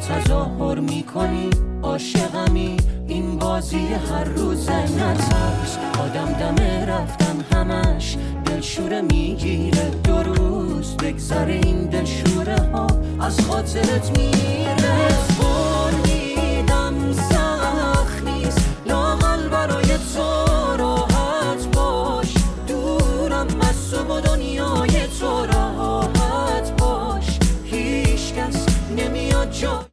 تظاهر میکنی عاشقمی، این بازی هر روزه نترس. آدم دم رفتن همش دلشوره میگیره، 2 روز بگذره این دلشوره ها از خاطرت میره.